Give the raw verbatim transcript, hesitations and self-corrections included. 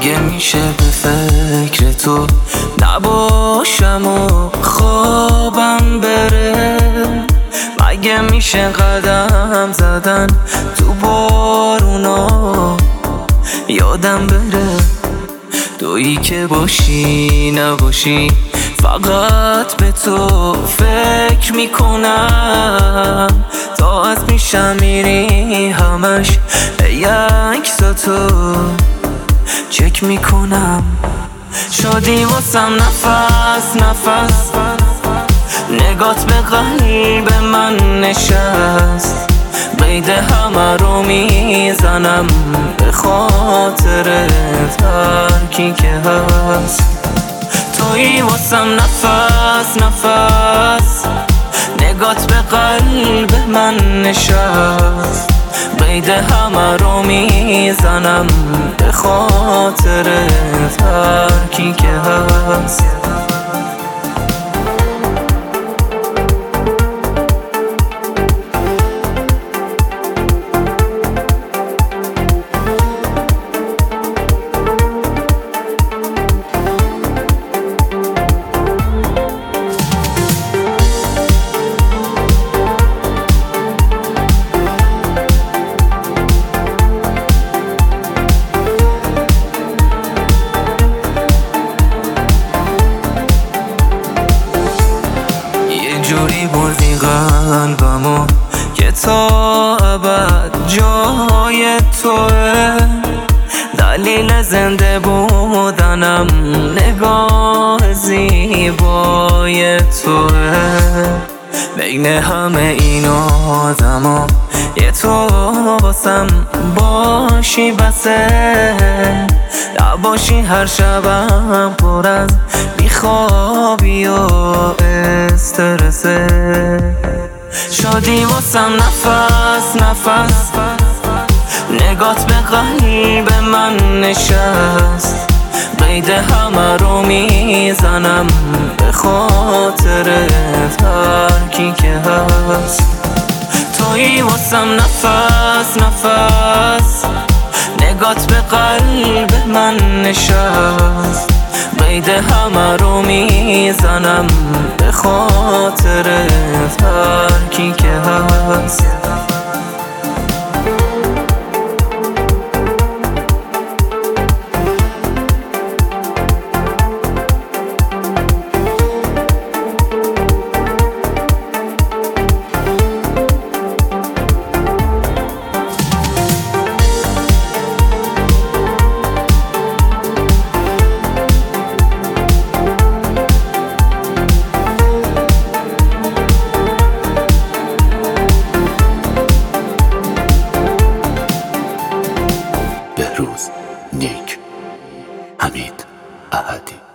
مگه میشه به فکر تو نباشم و خوابم بره؟ مگه میشه قدم زدن تو بارونا یادم بره؟ تویی که باشی نباشی فقط به تو فکر میکنم. تا از میشم میری همش یک تو چک میکنم. شدی واسم نفس نفس، نگات به قلب من نشست. قید همه رو میزنم به خاطر ترکی که هست. تویی واسم نفس نفس، نگات به قلب من نشست. قید همه رو میزنم به خاطر ترکی که هست. جوری بردی قلبمو که تا ابد جای توه. دلیل زنده بودنم نگاه زیبای توه. بین همه این آدما یه تو واسم باشی بسه. نباشی هر شبم پر از بیخوابی و استرسه. شدی واسم نفس نفس، نگات به قلب من نشست. قید همه رو میزنم به خاطر ترکی که هست. تویی واسم نفس نفس، نگات به قلب من نشست. قید همه رو میزنم به خاطر ترکی که هست. بهروز نیک، حمید احدی.